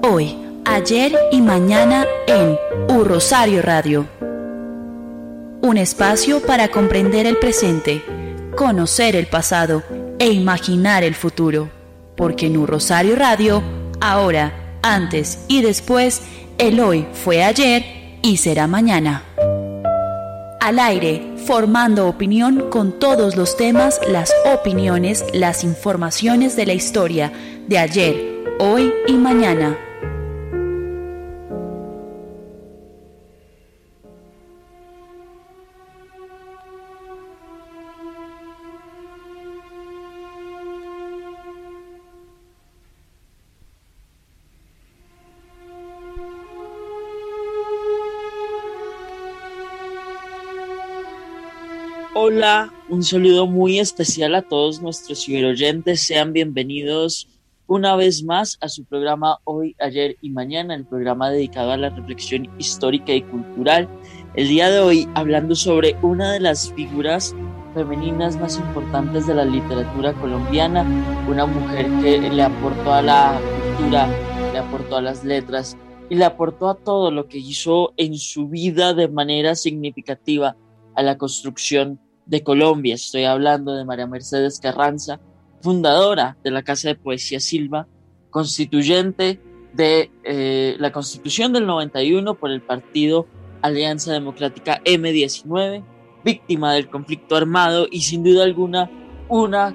Hoy, ayer y mañana en Rosario Radio. Un espacio para comprender el presente, conocer el pasado e imaginar el futuro. Porque en Rosario Radio, ahora, antes y después, el hoy fue ayer y será mañana. Al aire, formando opinión con todos los temas, las opiniones, las informaciones de la historia de ayer, hoy y mañana. Hola, un saludo muy especial a todos nuestros ciberoyentes. Sean bienvenidos una vez más a su programa Hoy, Ayer y Mañana, el programa dedicado a la reflexión histórica y cultural. El día de hoy hablando sobre una de las figuras femeninas más importantes de la literatura colombiana, una mujer que le aportó a la cultura, le aportó a las letras y le aportó a todo lo que hizo en su vida de manera significativa a la construcción de Colombia. Estoy hablando de María Mercedes Carranza, fundadora de la Casa de Poesía Silva, constituyente de la Constitución del 91 por el partido Alianza Democrática M19, víctima del conflicto armado y sin duda alguna una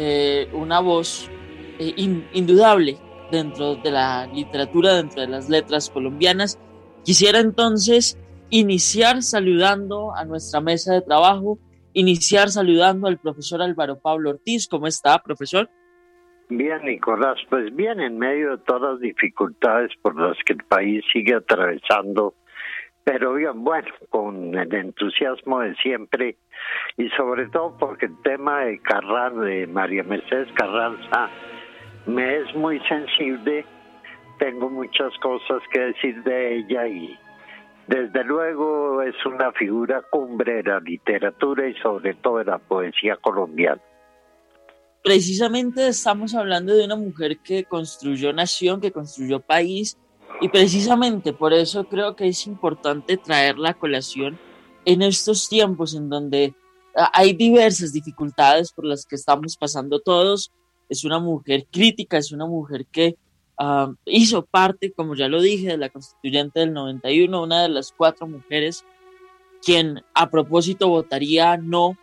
voz indudable dentro de la literatura, dentro de las letras colombianas. Quisiera entonces iniciar saludando a nuestra mesa de trabajo, iniciar saludando al profesor Álvaro Pablo Ortiz. ¿Cómo está, profesor? Bien, Nicolás, pues bien, en medio de todas las dificultades por las que el país sigue atravesando, pero bien, bueno, con el entusiasmo de siempre y sobre todo porque el tema de María Mercedes Carranza me es muy sensible. Tengo muchas cosas que decir de ella y desde luego es una figura cumbre de la literatura y sobre todo de la poesía colombiana. Precisamente estamos hablando de una mujer que construyó nación, que construyó país, y precisamente por eso creo que es importante traerla a colación en estos tiempos en donde hay diversas dificultades por las que estamos pasando todos. Es una mujer crítica, es una mujer que hizo parte, como ya lo dije, de la constituyente del 91, una de las 4 mujeres quien a propósito votaría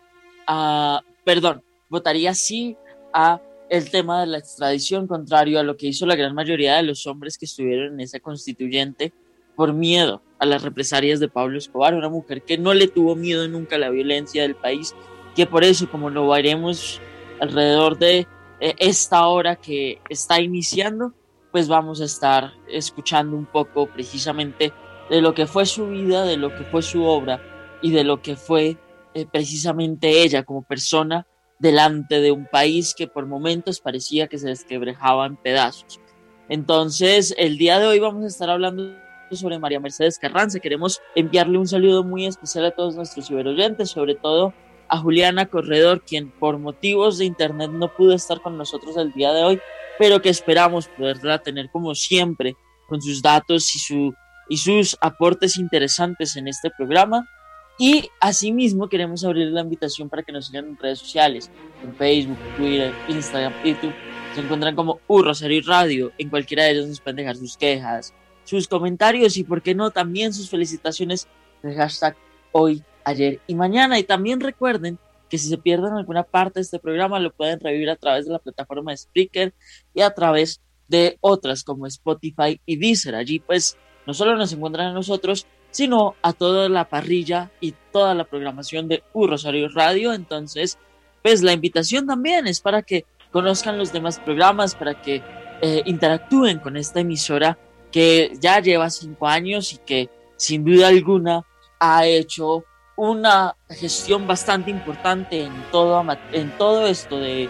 votaría sí a el tema de la extradición, contrario a lo que hizo la gran mayoría de los hombres que estuvieron en esa constituyente por miedo a las represalias de Pablo Escobar, una mujer que no le tuvo miedo nunca a la violencia del país, que por eso, como lo veremos alrededor de esta hora que está iniciando, pues vamos a estar escuchando un poco precisamente de lo que fue su vida, de lo que fue su obra y de lo que fue precisamente ella como persona delante de un país que por momentos parecía que se desquebrajaba en pedazos. Entonces, el día de hoy vamos a estar hablando sobre María Mercedes Carranza. Queremos enviarle un saludo muy especial a todos nuestros ciberoyentes, sobre todo a Juliana Corredor, quien por motivos de internet no pudo estar con nosotros el día de hoy, pero que esperamos poderla tener como siempre con sus datos y sus aportes interesantes en este programa. Y asimismo queremos abrir la invitación para que nos sigan en redes sociales, en Facebook, Twitter, Instagram, YouTube. Se encuentran como Rosario Radio. En cualquiera de ellos nos pueden dejar sus quejas, sus comentarios y por qué no también sus felicitaciones del hashtag Hoy, Ayer y Mañana. Y también recuerden que si se pierden alguna parte de este programa lo pueden revivir a través de la plataforma de Spreaker y a través de otras como Spotify y Deezer. Allí pues no solo nos encuentran a nosotros, sino a toda la parrilla y toda la programación de Rosario Radio. Entonces pues la invitación también es para que conozcan los demás programas, para que interactúen con esta emisora que ya lleva 5 años y que sin duda alguna ha hecho una gestión bastante importante en todo esto de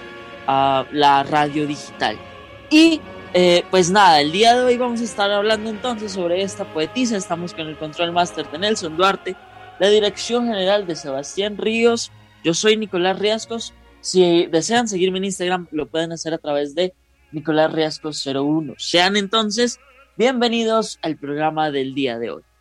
la radio digital. Y pues nada, el día de hoy vamos a estar hablando entonces sobre esta poetisa. Estamos con el control máster de Nelson Duarte, la dirección general de Sebastián Ríos. Yo soy Nicolás Riascos. Si desean seguirme en Instagram, lo pueden hacer a través de Nicolás Riascos 01. Sean entonces Bienvenidos al programa del día de hoy.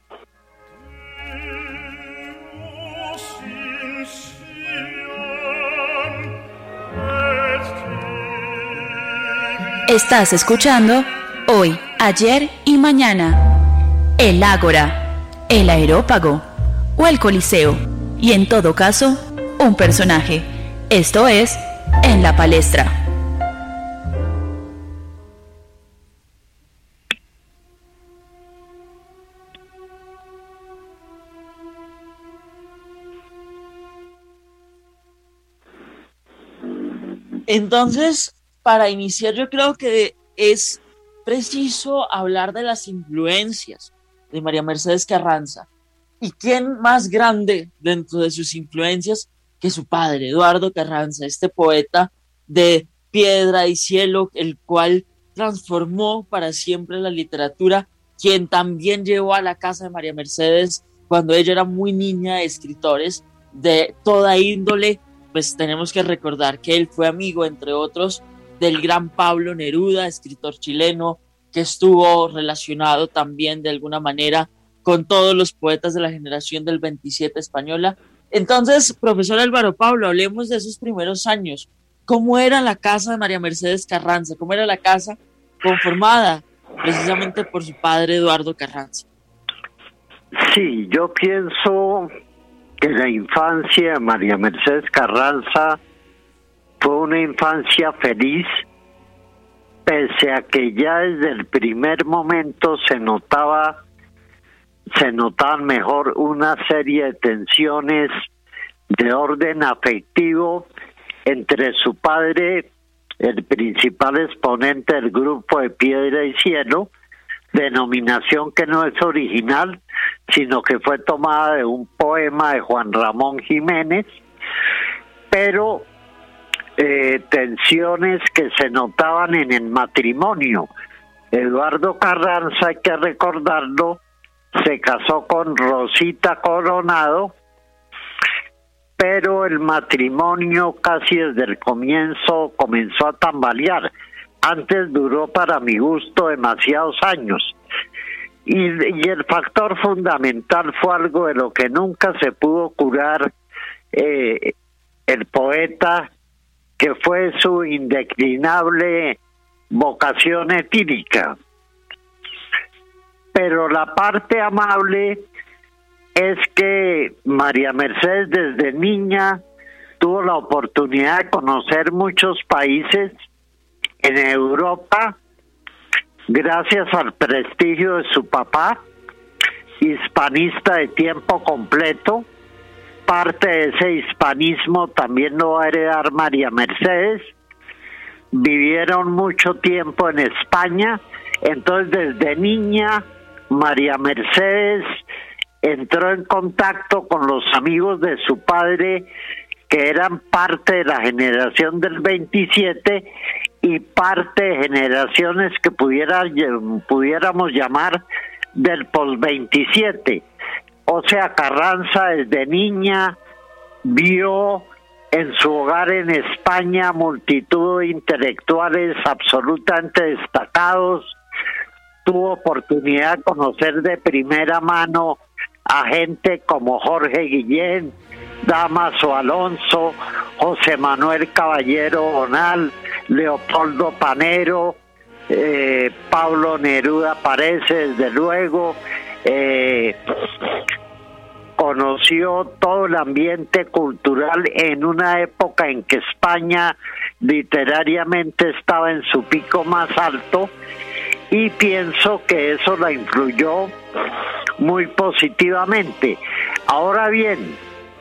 Estás escuchando Hoy, Ayer y Mañana, el Ágora, el Aerópago o el Coliseo, y en todo caso, un personaje. Esto es En la Palestra. Entonces, para iniciar, yo creo que es preciso hablar de las influencias de María Mercedes Carranza. ¿Y quién más grande dentro de sus influencias que su padre, Eduardo Carranza, este poeta de piedra y cielo, el cual transformó para siempre la literatura, quien también llevó a la casa de María Mercedes cuando ella era muy niña escritores de toda índole? Pues tenemos que recordar que él fue amigo, entre otros, del gran Pablo Neruda, escritor chileno, que estuvo relacionado también de alguna manera con todos los poetas de la generación del 27 española. Entonces, profesor Álvaro Pablo, hablemos de esos primeros años. ¿Cómo era la casa de María Mercedes Carranza? ¿Cómo era la casa conformada precisamente por su padre Eduardo Carranza? Sí, yo pienso que la infancia de María Mercedes Carranza fue una infancia feliz, pese a que ya desde el primer momento se notaban mejor una serie de tensiones de orden afectivo entre su padre, el principal exponente del grupo de Piedra y Cielo, denominación que no es original, sino que fue tomada de un poema de Juan Ramón Jiménez, pero tensiones que se notaban en el matrimonio. Eduardo Carranza, hay que recordarlo, se casó con Rosita Coronado, pero el matrimonio casi desde el comienzo comenzó a tambalear. Antes duró, para mi gusto, demasiados años. Y el factor fundamental fue algo de lo que nunca se pudo curar el poeta, que fue su indeclinable vocación etílica. Pero la parte amable es que María Mercedes desde niña tuvo la oportunidad de conocer muchos países en Europa, gracias al prestigio de su papá, hispanista de tiempo completo. Parte de ese hispanismo también lo va a heredar María Mercedes. Vivieron mucho tiempo en España, entonces desde niña María Mercedes entró en contacto con los amigos de su padre, que eran parte de la generación del 27 y parte de generaciones que pudiéramos llamar del post-27. O sea, Carranza desde niña vio en su hogar en España multitud de intelectuales absolutamente destacados, tuvo oportunidad de conocer de primera mano a gente como Jorge Guillén, Dámaso Alonso, José Manuel Caballero Bonal, Leopoldo Panero, Pablo Neruda aparece desde luego. Conoció todo el ambiente cultural en una época en que España literariamente estaba en su pico más alto, y pienso que eso la influyó muy positivamente. Ahora bien,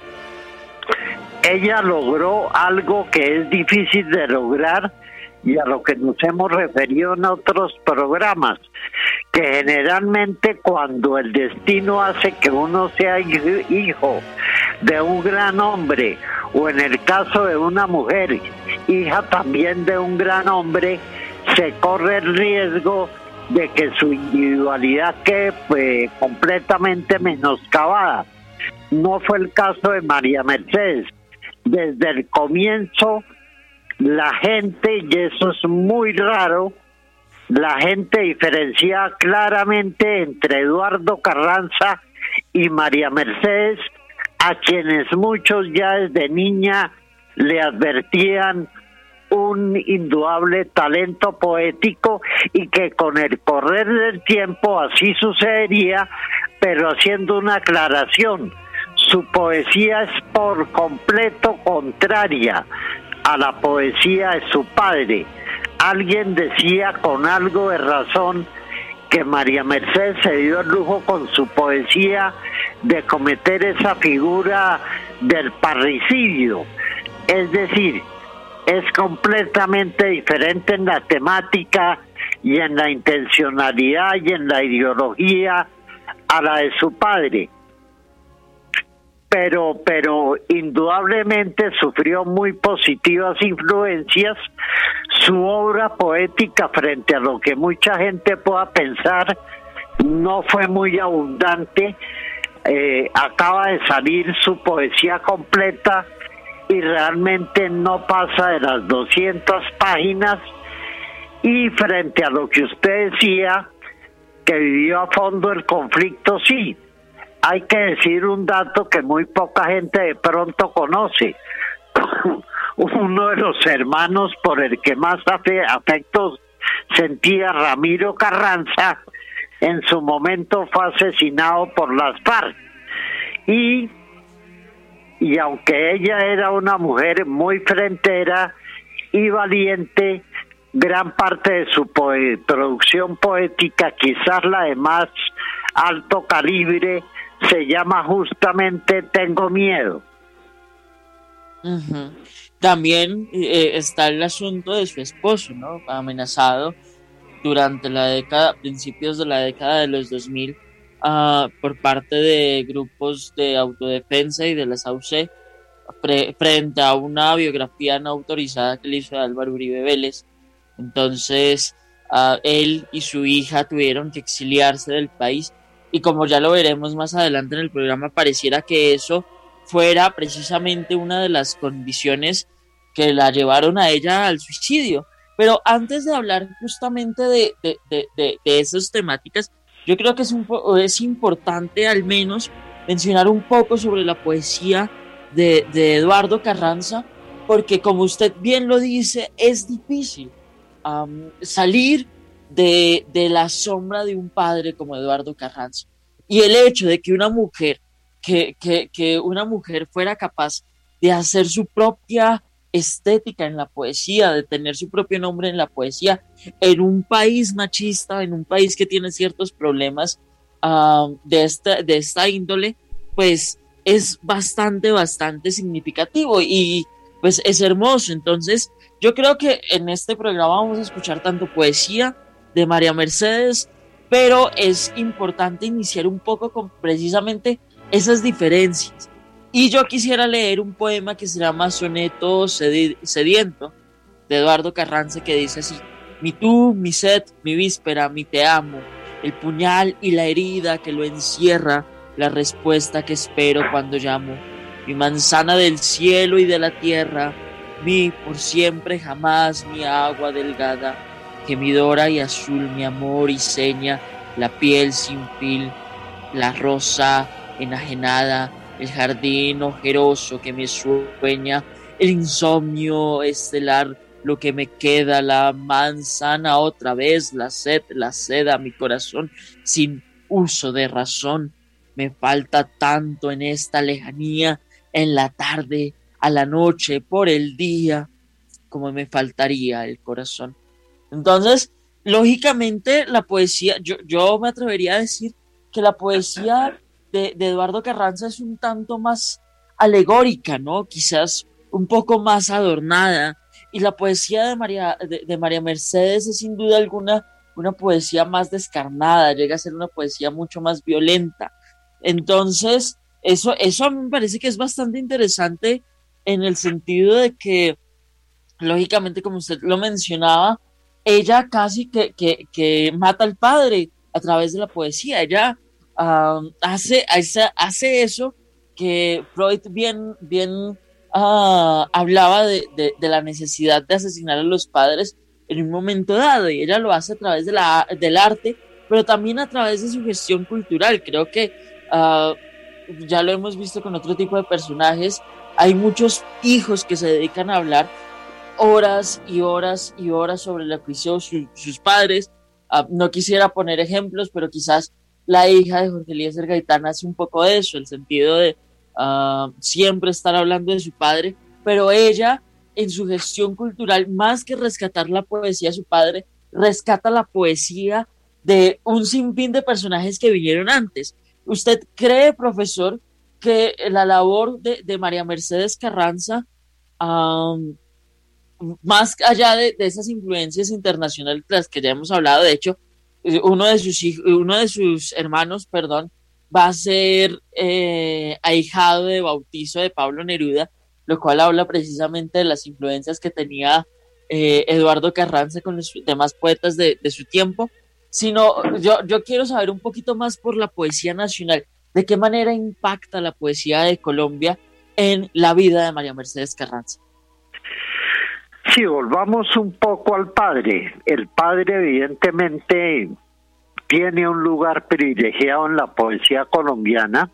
ella logró algo que es difícil de lograr y a lo que nos hemos referido en otros programas, que generalmente cuando el destino hace que uno sea hijo de un gran hombre, o en el caso de una mujer, hija también de un gran hombre, se corre el riesgo de que su individualidad quede completamente menoscabada. No fue el caso de María Mercedes. Desde el comienzo, la gente, y eso es muy raro, la gente diferencia claramente entre Eduardo Carranza y María Mercedes, a quienes muchos ya desde niña le advertían un indudable talento poético y que con el correr del tiempo así sucedería, pero haciendo una aclaración. Su poesía es por completo contraria a la poesía de su padre. Alguien decía con algo de razón que María Mercedes se dio el lujo con su poesía de cometer esa figura del parricidio, es decir, es completamente diferente en la temática y en la intencionalidad y en la ideología a la de su padre. Pero indudablemente sufrió muy positivas influencias. Su obra poética, frente a lo que mucha gente pueda pensar, no fue muy abundante. Acaba de salir su poesía completa y realmente no pasa de las 200 páginas. Y frente a lo que usted decía, que vivió a fondo el conflicto, sí. Hay que decir un dato que muy poca gente de pronto conoce. Uno de los hermanos por el que más afectos sentía, Ramiro Carranza, en su momento fue asesinado por las FARC. Y aunque ella era una mujer muy frentera y valiente, gran parte de su producción poética, quizás la de más alto calibre, se llama justamente Tengo Miedo. Uh-huh. También está el asunto de su esposo, ¿no? Amenazado durante la década, principios de la década de los 2000, por parte de grupos de autodefensa y de la SAUC, frente a una biografía no autorizada que le hizo Álvaro Uribe Vélez. Entonces, él y su hija tuvieron que exiliarse del país. Y como ya lo veremos más adelante en el programa, pareciera que eso fuera precisamente una de las condiciones que la llevaron a ella al suicidio. Pero antes de hablar justamente de esas temáticas, yo creo que es importante al menos mencionar un poco sobre la poesía de Eduardo Carranza, porque como usted bien lo dice, es difícil salir de la sombra de un padre como Eduardo Carranza. Y el hecho de que una mujer, que una mujer fuera capaz de hacer su propia estética en la poesía, de tener su propio nombre en la poesía, en un país machista, en un país que tiene ciertos problemas de esta índole, pues es bastante significativo y pues es hermoso. Entonces yo creo que en este programa vamos a escuchar tanto poesía de María Mercedes, pero es importante iniciar un poco con precisamente esas diferencias. Y yo quisiera leer un poema que se llama Soneto Sediento, de Eduardo Carranza, que dice así: mi tú, mi sed, mi víspera, mi te amo, el puñal y la herida que lo encierra, la respuesta que espero cuando llamo, mi manzana del cielo y de la tierra, mi por siempre jamás, mi agua delgada, gemidora y azul, mi amor y seña, la piel sin fil, la rosa enajenada, el jardín ojeroso que me sueña, el insomnio estelar, lo que me queda, la manzana otra vez, la sed a mi corazón, sin uso de razón, me falta tanto en esta lejanía, en la tarde, a la noche, por el día, como me faltaría el corazón. Entonces, lógicamente, la poesía, yo me atrevería a decir que la poesía de Eduardo Carranza es un tanto más alegórica, ¿no? Quizás un poco más adornada. Y la poesía de María Mercedes es sin duda alguna una poesía más descarnada, llega a ser una poesía mucho más violenta. Entonces, eso a mí me parece que es bastante interesante en el sentido de que, lógicamente, como usted lo mencionaba, ella casi que mata al padre a través de la poesía. Ella hace eso que Freud bien hablaba de la necesidad de asesinar a los padres en un momento dado, y ella lo hace a través del arte, pero también a través de su gestión cultural. Creo que ya lo hemos visto con otro tipo de personajes, hay muchos hijos que se dedican a hablar horas y horas y horas sobre lo que hizo sus padres. No quisiera poner ejemplos, pero quizás la hija de Jorge Eliezer Gaitán hace un poco de eso, el sentido de siempre estar hablando de su padre, pero ella en su gestión cultural, más que rescatar la poesía de su padre, rescata la poesía de un sinfín de personajes que vinieron antes. ¿Usted cree, profesor, que la labor de María Mercedes Carranza, más allá de esas influencias internacionales de las que ya hemos hablado, de hecho, uno de sus hermanos, perdón, va a ser ahijado de bautizo de Pablo Neruda, lo cual habla precisamente de las influencias que tenía Eduardo Carranza con los demás poetas de su tiempo, sino yo quiero saber un poquito más por la poesía nacional, de qué manera impacta la poesía de Colombia en la vida de María Mercedes Carranza. Sí, volvamos un poco al padre. El padre evidentemente tiene un lugar privilegiado en la poesía colombiana.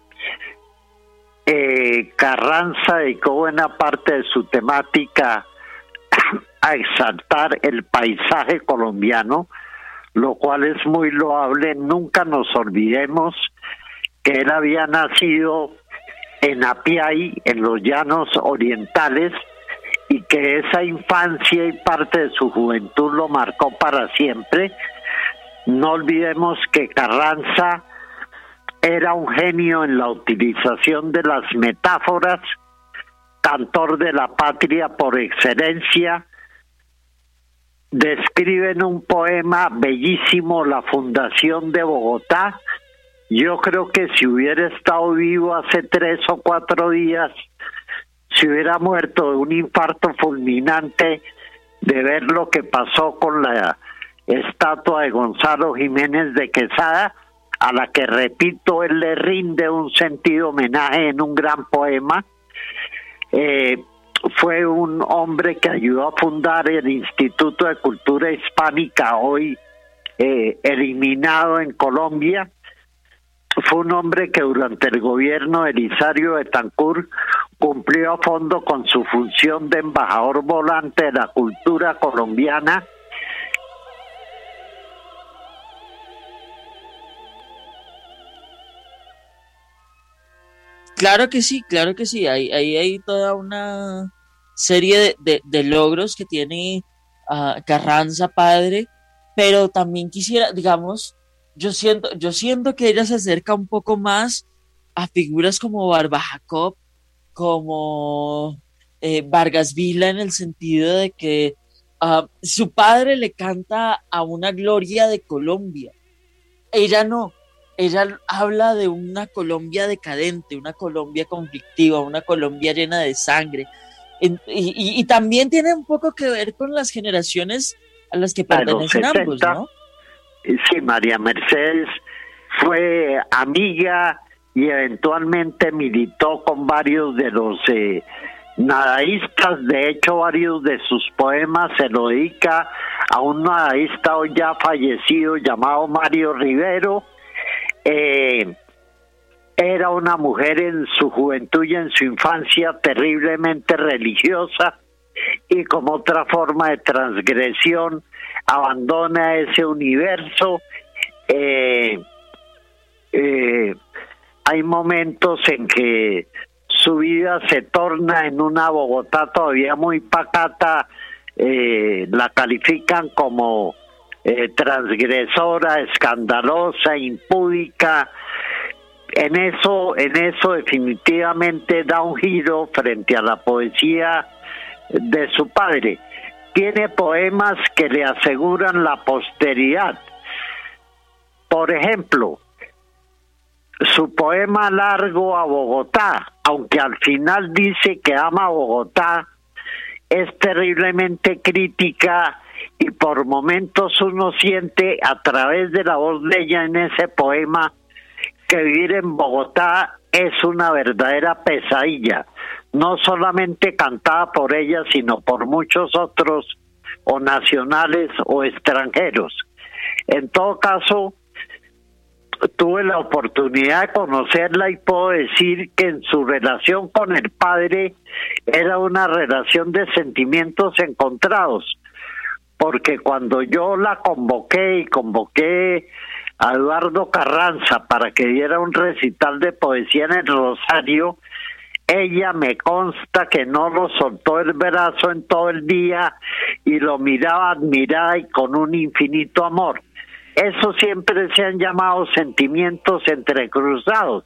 Carranza dedicó buena parte de su temática a exaltar el paisaje colombiano, lo cual es muy loable. Nunca nos olvidemos que él había nacido en Apiay, en los llanos orientales, y que esa infancia y parte de su juventud lo marcó para siempre. No olvidemos que Carranza era un genio en la utilización de las metáforas, cantor de la patria por excelencia. Describe en un poema bellísimo la fundación de Bogotá. Yo creo que si hubiera estado vivo hace 3 o 4 días, se hubiera muerto de un infarto fulminante de ver lo que pasó con la estatua de Gonzalo Jiménez de Quesada, a la que, repito, él le rinde un sentido homenaje en un gran poema. Fue un hombre que ayudó a fundar el Instituto de Cultura Hispánica, hoy eliminado en Colombia. Fue un hombre que durante el gobierno de Elizario Betancur cumplió a fondo con su función de embajador volante de la cultura colombiana. Claro que sí, hay toda una serie de logros que tiene Carranza padre, pero también quisiera, digamos, yo siento que ella se acerca un poco más a figuras como Barba Jacob, como Vargas Vila, en el sentido de que su padre le canta a una gloria de Colombia. Ella no, ella habla de una Colombia decadente, una Colombia conflictiva, una Colombia llena de sangre. Y también tiene un poco que ver con las generaciones a las que pertenecen ambos, ¿no? Sí, María Mercedes fue amiga y eventualmente militó con varios de los nadaístas. De hecho, varios de sus poemas se lo dedica a un nadaísta hoy ya fallecido llamado Mario Rivero. Era una mujer en su juventud y en su infancia terriblemente religiosa, y como otra forma de transgresión abandona ese universo. Hay momentos en que su vida se torna en una Bogotá todavía muy pacata. La califican como transgresora, escandalosa, impúdica. En eso definitivamente da un giro frente a la poesía de su padre. Tiene poemas que le aseguran la posteridad. Por ejemplo, su poema largo a Bogotá, aunque al final dice que ama a Bogotá, es terriblemente crítica, y por momentos uno siente a través de la voz de ella en ese poema que vivir en Bogotá es una verdadera pesadilla, no solamente cantada por ella, sino por muchos otros o nacionales o extranjeros. En todo caso, tuve la oportunidad de conocerla y puedo decir que en su relación con el padre era una relación de sentimientos encontrados, porque cuando yo la convoqué a Eduardo Carranza para que diera un recital de poesía en el Rosario, ella me consta que no lo soltó el brazo en todo el día y lo miraba admirada y con un infinito amor. Eso siempre se han llamado sentimientos entrecruzados.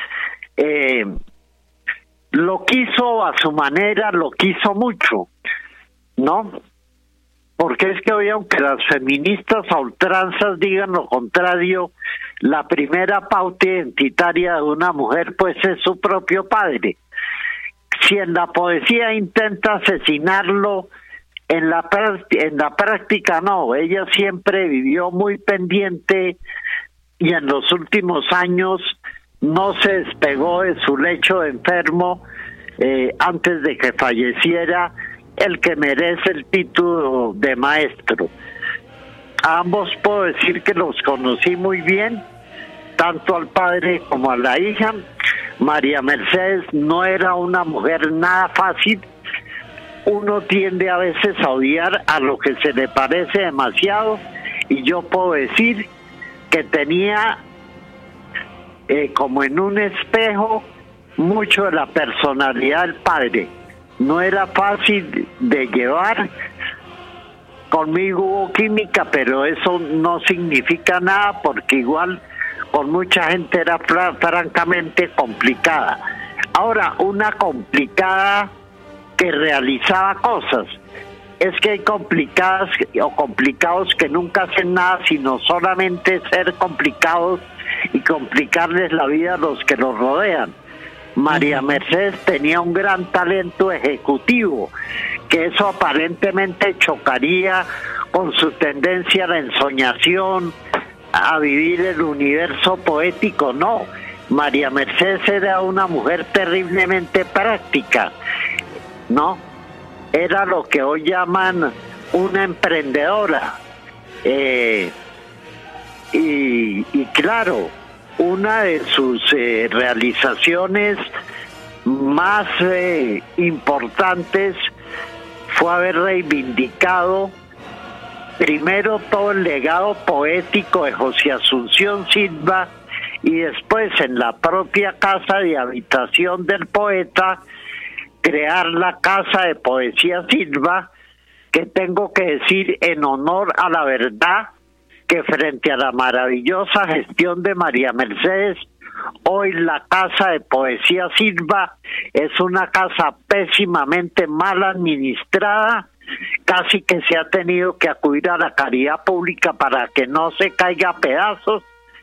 Lo quiso a su manera, lo quiso mucho, ¿no? Porque es que hoy, aunque las feministas a ultranzas digan lo contrario, la primera pauta identitaria de una mujer pues es su propio padre. Si en la poesía intenta asesinarlo, en la práctica no. Ella siempre vivió muy pendiente y en los últimos años no se despegó de su lecho de enfermo antes de que falleciera el que merece el título de maestro. A ambos puedo decir que los conocí muy bien, tanto al padre como a la hija. María Mercedes no era una mujer nada fácil. Uno tiende a veces a odiar a lo que se le parece demasiado, y yo puedo decir que tenía como en un espejo mucho de la personalidad del padre. No era fácil de llevar. Conmigo hubo química, pero eso no significa nada, porque igual con mucha gente era francamente complicada. Ahora, una complicada que realizaba cosas. Es que hay complicadas o complicados que nunca hacen nada, sino solamente ser complicados y complicarles la vida a los que los rodean. María Mercedes tenía un gran talento ejecutivo, que eso aparentemente chocaría con su tendencia a la ensoñación, a vivir el universo poético. No, María Mercedes era una mujer terriblemente práctica, ¿no? Era lo que hoy llaman una emprendedora. Y claro, una de sus realizaciones más importantes fue haber reivindicado primero todo el legado poético de José Asunción Silva, y después en la propia casa de habitación del poeta crear la Casa de Poesía Silva, que tengo que decir en honor a la verdad que frente a la maravillosa gestión de María Mercedes, hoy la Casa de Poesía Silva es una casa pésimamente mal administrada, casi que se ha tenido que acudir a la caridad pública para que no se caiga a pedazos.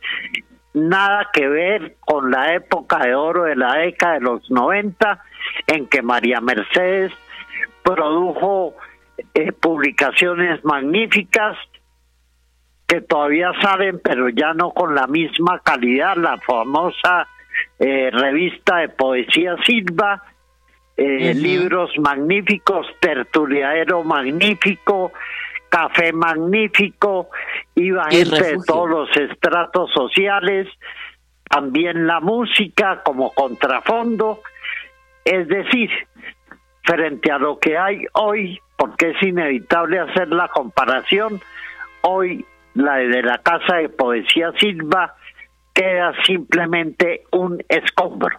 Nada que ver con la época de oro de la década de los 90, en que María Mercedes produjo publicaciones magníficas que todavía salen, pero ya no con la misma calidad. La famosa revista de Poesía Silva, libros magníficos, tertuliadero magnífico, café magnífico, iba gente de todos los estratos sociales, también la música como contrafondo. Es decir, frente a lo que hay hoy, porque es inevitable hacer la comparación, hoy la de la Casa de Poesía Silva queda simplemente un escombro.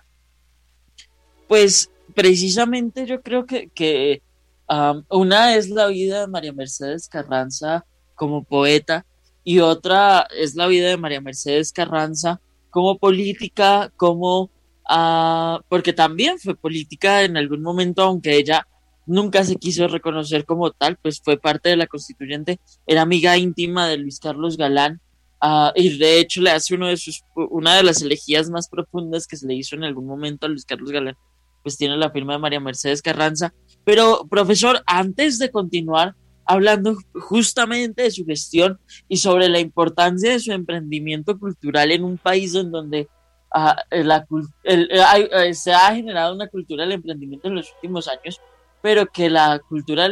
Pues precisamente yo creo que una es la vida de María Mercedes Carranza como poeta, y otra es la vida de María Mercedes Carranza como política, como porque también fue política en algún momento, aunque ella nunca se quiso reconocer como tal, pues fue parte de la constituyente, era amiga íntima de Luis Carlos Galán, y de hecho le hace una de las elegías más profundas que se le hizo en algún momento a Luis Carlos Galán, pues tiene la firma de María Mercedes Carranza. Pero, profesor, antes de continuar hablando justamente de su gestión y sobre la importancia de su emprendimiento cultural en un país en donde se ha generado una cultura del emprendimiento en los últimos años, pero que la cultura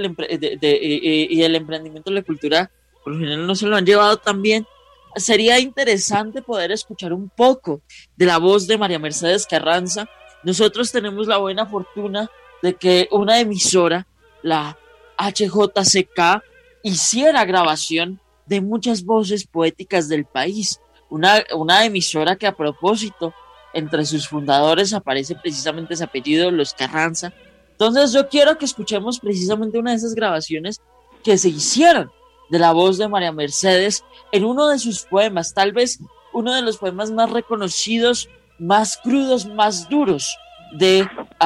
y el emprendimiento de la cultura por lo general no se lo han llevado tan bien. Sería interesante poder escuchar un poco de la voz de María Mercedes Carranza. Nosotros tenemos la buena fortuna de que una emisora, la HJCK, hiciera grabación de muchas voces poéticas del país. Una emisora que, a propósito, entre sus fundadores aparece precisamente ese apellido, los Carranza. Entonces yo quiero que escuchemos precisamente una de esas grabaciones que se hicieron de la voz de María Mercedes en uno de sus poemas, tal vez uno de los poemas más reconocidos, más crudos, más duros de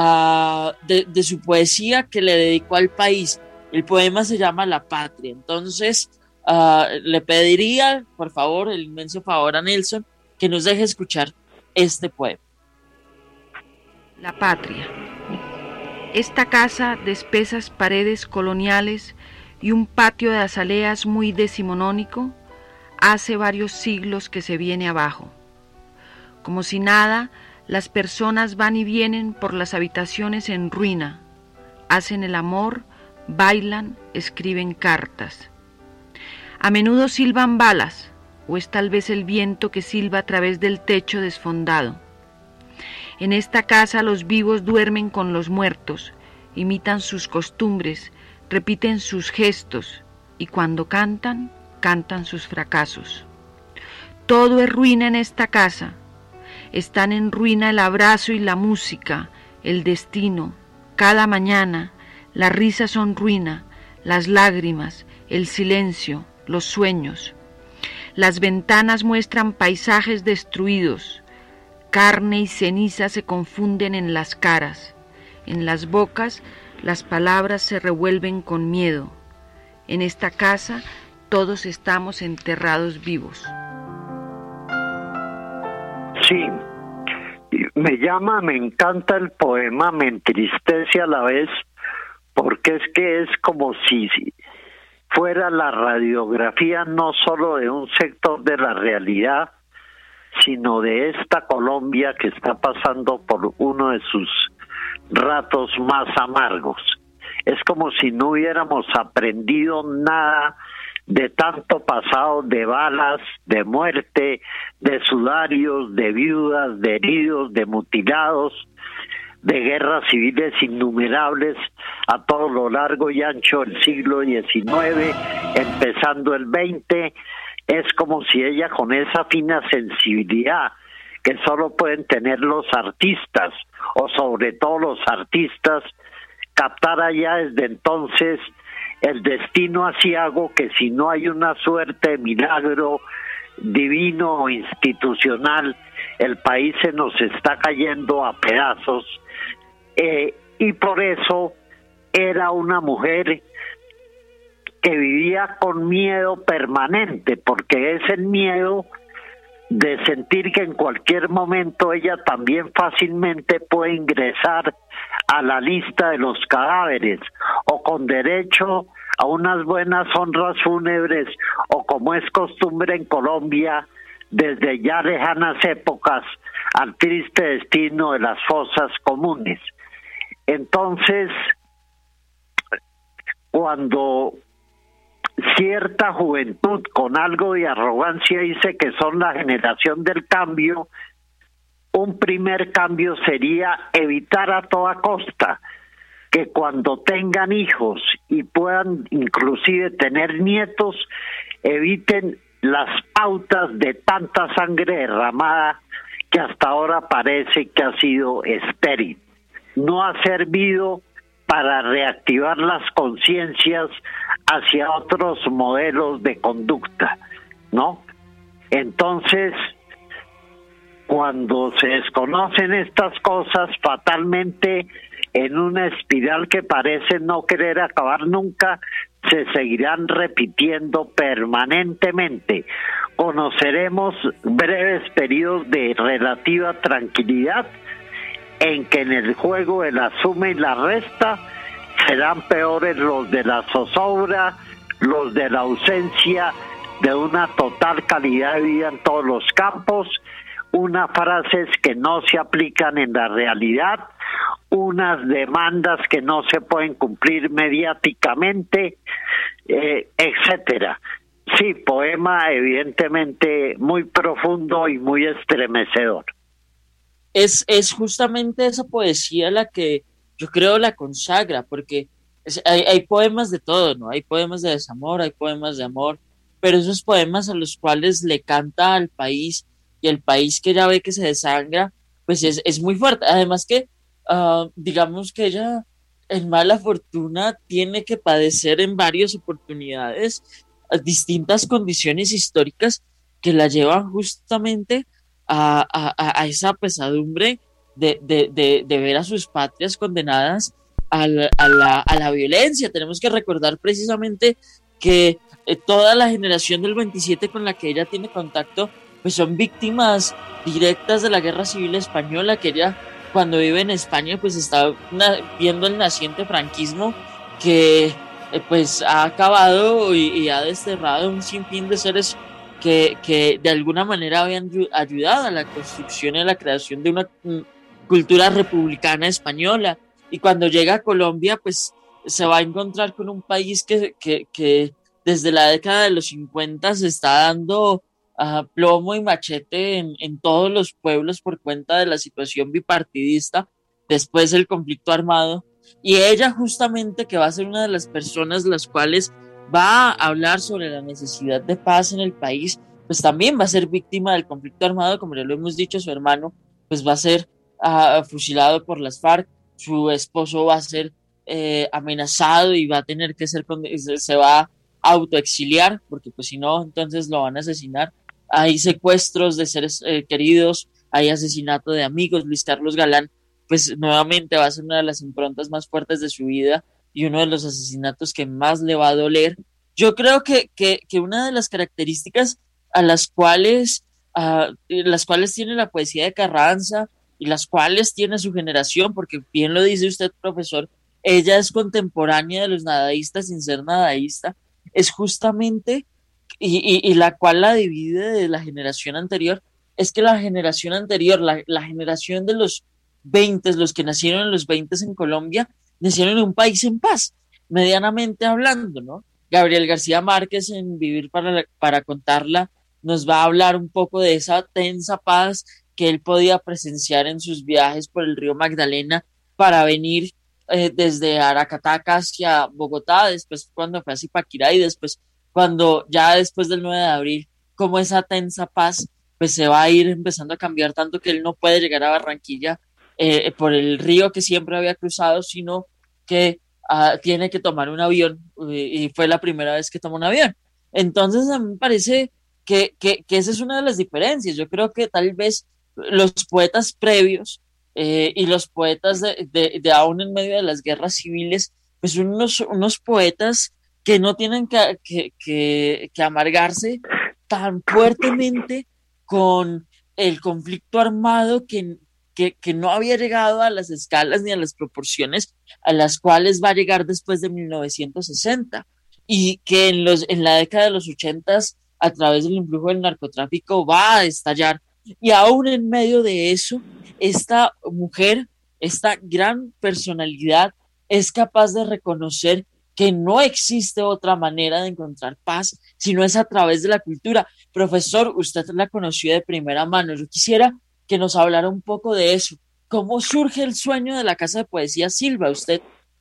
su poesía que le dedicó al país. El poema se llama La Patria. Entonces le pediría, por favor, el inmenso favor a Nelson, que nos deje escuchar este poema. La Patria. Esta casa de espesas paredes coloniales y un patio de azaleas muy decimonónico, hace varios siglos que se viene abajo. Como si nada, las personas van y vienen por las habitaciones en ruina, hacen el amor, bailan, escriben cartas. A menudo silban balas, o es tal vez el viento que silba a través del techo desfondado. En esta casa los vivos duermen con los muertos, imitan sus costumbres, repiten sus gestos y cuando cantan, cantan sus fracasos. Todo es ruina en esta casa. Están en ruina el abrazo y la música, el destino. Cada mañana las risas son ruina, las lágrimas, el silencio, los sueños. Las ventanas muestran paisajes destruidos. Carne y ceniza se confunden en las caras. En las bocas las palabras se revuelven con miedo. En esta casa todos estamos enterrados vivos. Sí, me encanta el poema, me entristece a la vez, porque es como si fuera la radiografía no solo de un sector de la realidad, sino de esta Colombia que está pasando por uno de sus ratos más amargos. Es como si no hubiéramos aprendido nada de tanto pasado, de balas, de muerte, de sudarios, de viudas, de heridos, de mutilados, de guerras civiles innumerables a todo lo largo y ancho del siglo XIX, empezando el XX. Es como si ella, con esa fina sensibilidad que solo pueden tener los artistas, o sobre todo los artistas, captara ya desde entonces el destino aciago, que si no hay una suerte de milagro divino o institucional, el país se nos está cayendo a pedazos, y por eso era una mujer que vivía con miedo permanente, porque es el miedo de sentir que en cualquier momento ella también fácilmente puede ingresar a la lista de los cadáveres, o con derecho a unas buenas honras fúnebres, o como es costumbre en Colombia desde ya lejanas épocas, al triste destino de las fosas comunes. Entonces, cuando cierta juventud con algo de arrogancia dice que son la generación del cambio, un primer cambio sería evitar a toda costa que cuando tengan hijos y puedan inclusive tener nietos, eviten las pautas de tanta sangre derramada que hasta ahora parece que ha sido estéril. No ha servido para reactivar las conciencias hacia otros modelos de conducta, ¿no? Entonces, cuando se desconocen estas cosas, fatalmente, en una espiral que parece no querer acabar nunca, se seguirán repitiendo permanentemente. Conoceremos breves periodos de relativa tranquilidad, en que en el juego de la suma y la resta serán peores los de la zozobra, los de la ausencia de una total calidad de vida en todos los campos, unas frases que no se aplican en la realidad, unas demandas que no se pueden cumplir mediáticamente, etcétera. Sí, poema evidentemente muy profundo y muy estremecedor. Es justamente esa poesía la que yo creo la consagra, porque hay poemas de todo, ¿no? Hay poemas de desamor, hay poemas de amor, pero esos poemas a los cuales le canta al país y el país que ya ve que se desangra, pues es muy fuerte. Además que, digamos que ella en mala fortuna tiene que padecer en varias oportunidades distintas condiciones históricas que la llevan justamente a esa pesadumbre de ver a sus patrias condenadas a la violencia. Tenemos que recordar precisamente que toda la generación del 27 con la que ella tiene contacto, pues son víctimas directas de la Guerra Civil Española, que ella cuando vive en España pues está viendo el naciente franquismo que pues ha acabado y ha desterrado un sinfín de seres que de alguna manera habían ayudado a la construcción y a la creación de una cultura republicana española. Y cuando llega a Colombia, pues se va a encontrar con un país que desde la década de los 50 se está dando plomo y machete en todos los pueblos por cuenta de la situación bipartidista después del conflicto armado. Y ella justamente, que va a ser una de las personas las cuales va a hablar sobre la necesidad de paz en el país, pues también va a ser víctima del conflicto armado. Como ya lo hemos dicho, su hermano pues va a ser fusilado por las FARC, su esposo va a ser amenazado y va a tener que se va a autoexiliar, porque pues si no, entonces lo van a asesinar. Hay secuestros de seres queridos, hay asesinato de amigos. Luis Carlos Galán pues nuevamente va a ser una de las improntas más fuertes de su vida y uno de los asesinatos que más le va a doler. Yo creo que una de las características a las cuales tiene la poesía de Carranza y las cuales tiene su generación, porque bien lo dice usted, profesor, ella es contemporánea de los nadaístas sin ser nadaísta, es justamente, y la cual la divide de la generación anterior, es que la generación anterior, la generación de los 20, los que nacieron en los 20 en Colombia, nacieron en un país en paz, medianamente hablando, ¿no? Gabriel García Márquez en Vivir para contarla nos va a hablar un poco de esa tensa paz que él podía presenciar en sus viajes por el río Magdalena para venir desde Aracataca hacia Bogotá, después cuando fue a Zipaquirá y después después del 9 de abril, como esa tensa paz pues se va a ir empezando a cambiar tanto que él no puede llegar a Barranquilla por el río que siempre había cruzado, sino que tiene que tomar un avión y fue la primera vez que tomó un avión. Entonces a mí me parece que esa es una de las diferencias. Yo creo que tal vez los poetas previos y los poetas de aún en medio de las guerras civiles, pues son unos poetas que no tienen que amargarse tan fuertemente con el conflicto armado que no había llegado a las escalas ni a las proporciones a las cuales va a llegar después de 1960 y que en la década de los 80 a través del influjo del narcotráfico va a estallar. Y aún en medio de eso, esta mujer, esta gran personalidad, es capaz de reconocer que no existe otra manera de encontrar paz, sino es a través de la cultura. Profesor, usted la conoció de primera mano. Yo quisiera que nos hablara un poco de eso. ¿Cómo surge el sueño de la Casa de Poesía Silva? Usted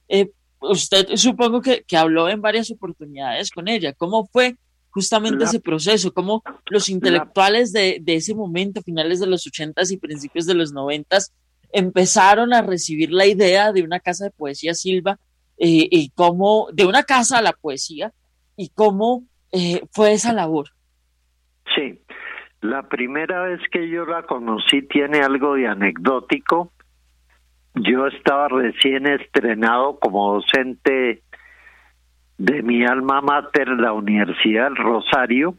supongo que habló en varias oportunidades con ella. ¿Cómo fue justamente ese proceso? ¿Cómo los intelectuales de ese momento, finales de los 80s y principios de los 90s, empezaron a recibir la idea de una Casa de Poesía Silva y cómo, de una casa a la poesía, y cómo fue esa labor? Sí. La primera vez que yo la conocí tiene algo de anecdótico. Yo estaba recién estrenado como docente de mi alma mater, la Universidad del Rosario.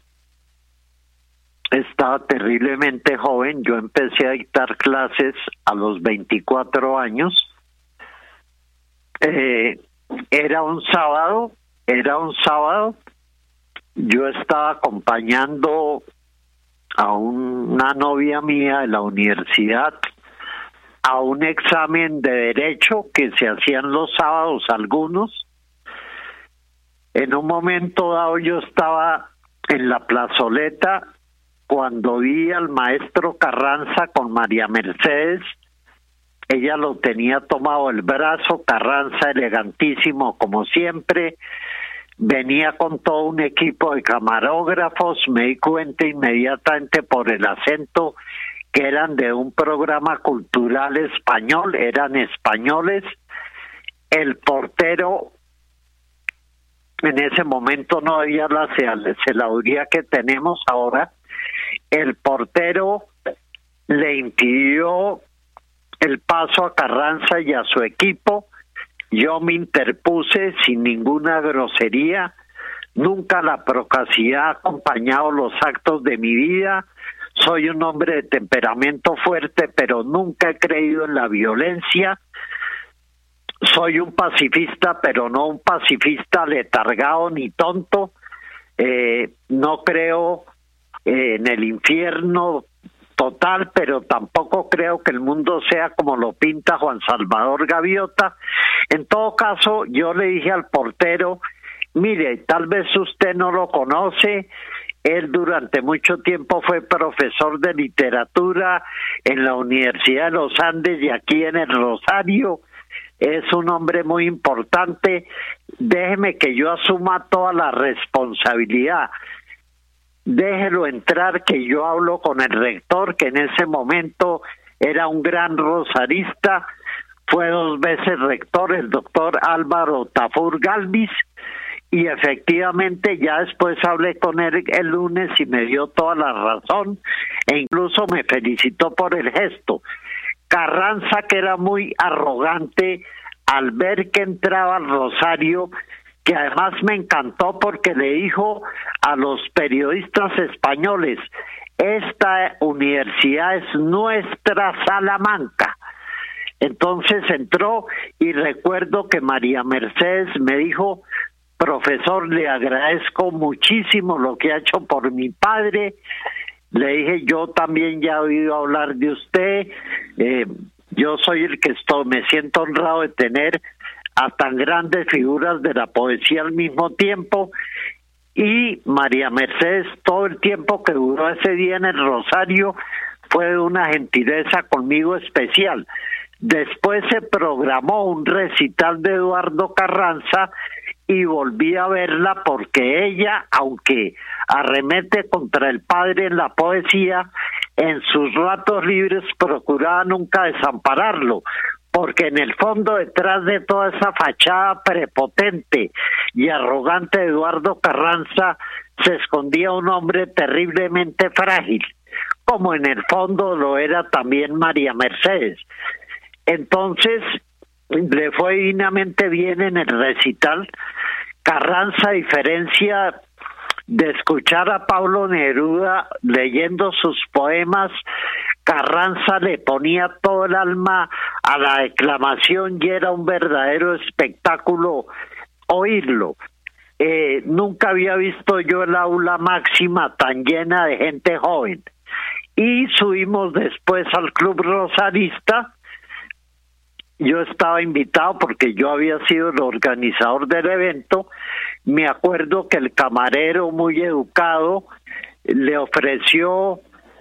Estaba terriblemente joven. Yo empecé a dictar clases a los 24 años. Era un sábado. Yo estaba acompañando a una novia mía de la universidad a un examen de derecho que se hacían los sábados algunos. En un momento dado yo estaba en la plazoleta cuando vi al maestro Carranza con María Mercedes. Ella lo tenía tomado el brazo, Carranza elegantísimo como siempre, venía con todo un equipo de camarógrafos. Me di cuenta inmediatamente por el acento que eran de un programa cultural español, eran españoles. El portero, en ese momento no había la celaduría que tenemos ahora, el portero le impidió el paso a Carranza y a su equipo. Yo me interpuse sin ninguna grosería. Nunca la procacidad ha acompañado los actos de mi vida. Soy un hombre de temperamento fuerte, pero nunca he creído en la violencia. Soy un pacifista, pero no un pacifista letargado ni tonto. No creo en el infierno total, pero tampoco creo que el mundo sea como lo pinta Juan Salvador Gaviota. En todo caso, yo le dije al portero, mire, tal vez usted no lo conoce, él durante mucho tiempo fue profesor de literatura en la Universidad de los Andes y aquí en el Rosario, es un hombre muy importante, déjeme que yo asuma toda la responsabilidad. Déjelo entrar, que yo hablo con el rector, que en ese momento era un gran rosarista, fue 2 veces rector, el doctor Álvaro Tafur Galvis, y efectivamente ya después hablé con él el lunes y me dio toda la razón, e incluso me felicitó por el gesto. Carranza, que era muy arrogante, al ver que entraba al Rosario, que además me encantó porque le dijo a los periodistas españoles, esta universidad es nuestra Salamanca. Entonces entró y recuerdo que María Mercedes me dijo, profesor, le agradezco muchísimo lo que ha hecho por mi padre. Le dije, yo también ya he oído hablar de usted, yo soy el que me siento honrado de tener a tan grandes figuras de la poesía al mismo tiempo. Y María Mercedes, todo el tiempo que duró ese día en el Rosario, fue de una gentileza conmigo especial. Después se programó un recital de Eduardo Carranza y volví a verla porque ella, aunque arremete contra el padre en la poesía, en sus ratos libres procuraba nunca desampararlo, porque en el fondo, detrás de toda esa fachada prepotente y arrogante de Eduardo Carranza, se escondía un hombre terriblemente frágil, como en el fondo lo era también María Mercedes. Entonces, le fue divinamente bien en el recital. Carranza, a diferencia de escuchar a Pablo Neruda leyendo sus poemas, Carranza le ponía todo el alma a la declamación y era un verdadero espectáculo oírlo. Nunca había visto yo el aula máxima tan llena de gente joven. Y subimos después al Club Rosarista. Yo estaba invitado porque yo había sido el organizador del evento. Me acuerdo que el camarero, muy educado, le ofreció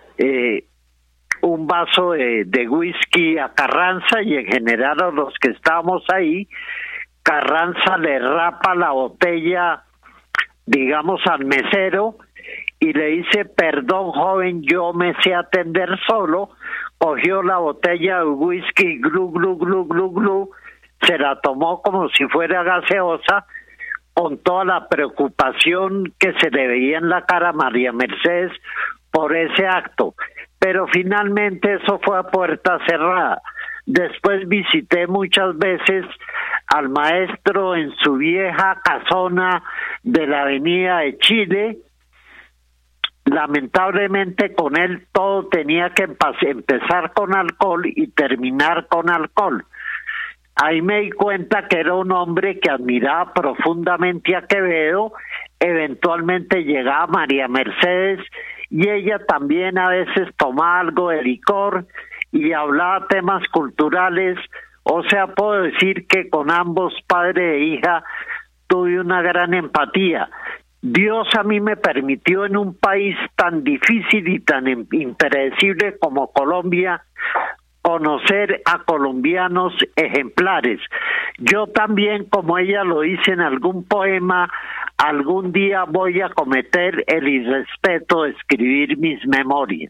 un vaso de whisky a Carranza y en general a los que estábamos ahí. Carranza le rapa la botella, digamos, al mesero y le dice, perdón joven, yo me sé atender solo. Cogió la botella de whisky, glu, glu, glu, glu, glu, se la tomó como si fuera gaseosa, con toda la preocupación que se le veía en la cara a María Mercedes por ese acto. Pero finalmente eso fue a puerta cerrada. Después visité muchas veces al maestro en su vieja casona de la Avenida de Chile. Lamentablemente con él todo tenía que empezar con alcohol y terminar con alcohol. Ahí me di cuenta que era un hombre que admiraba profundamente a Quevedo. Eventualmente llegaba María Mercedes y ella también a veces tomaba algo de licor y hablaba temas culturales. O sea, puedo decir que con ambos, padre e hija, tuve una gran empatía. Dios a mí me permitió en un país tan difícil y tan impredecible como Colombia conocer a colombianos ejemplares. Yo también, como ella lo dice en algún poema, algún día voy a cometer el irrespeto de escribir mis memorias.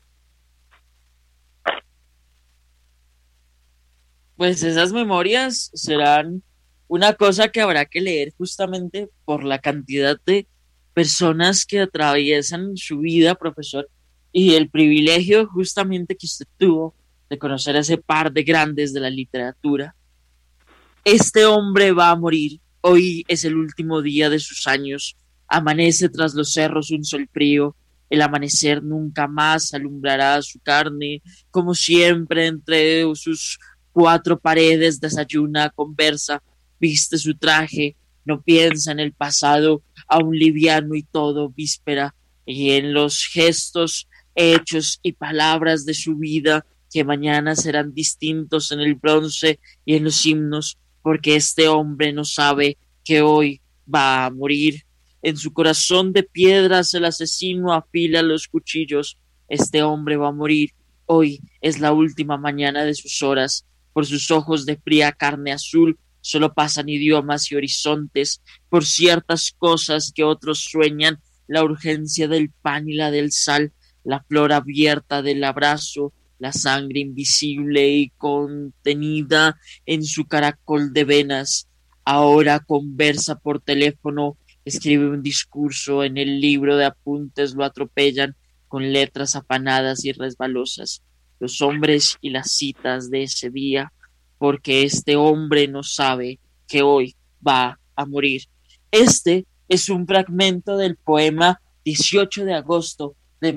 Pues esas memorias serán una cosa que habrá que leer justamente por la cantidad de personas que atraviesan su vida, profesor, y el privilegio justamente que usted tuvo de conocer a ese par de grandes de la literatura. Este hombre va a morir. Hoy es el último día de sus años. Amanece tras los cerros un sol frío. El amanecer nunca más alumbrará su carne. Como siempre, entre sus cuatro paredes desayuna, conversa, viste su traje, no piensa en el pasado, aún liviano y todo víspera, y en los gestos, hechos y palabras de su vida, que mañana serán distintos en el bronce y en los himnos, porque este hombre no sabe que hoy va a morir. En su corazón de piedras el asesino afila los cuchillos. Este hombre va a morir. Hoy es la última mañana de sus horas. Por sus ojos de fría carne azul solo pasan idiomas y horizontes, por ciertas cosas que otros sueñan, la urgencia del pan y la del sal, la flor abierta del abrazo, la sangre invisible y contenida en su caracol de venas. Ahora conversa por teléfono, escribe un discurso, en el libro de apuntes lo atropellan con letras afanadas y resbalosas. Los hombres y las citas de ese día, porque este hombre no sabe que hoy va a morir. Este es un fragmento del poema 18 de agosto de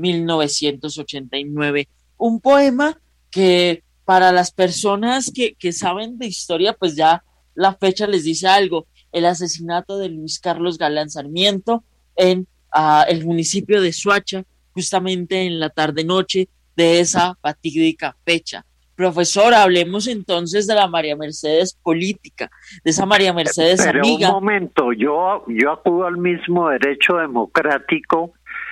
1989, un poema que para las personas que saben de historia, pues ya la fecha les dice algo. El asesinato de Luis Carlos Galán Sarmiento en el municipio de Soacha, justamente en la tarde-noche de esa fatídica fecha. Profesor, hablemos entonces de la María Mercedes política, de esa María Mercedes Pero amiga. Un momento, yo acudo al mismo derecho democrático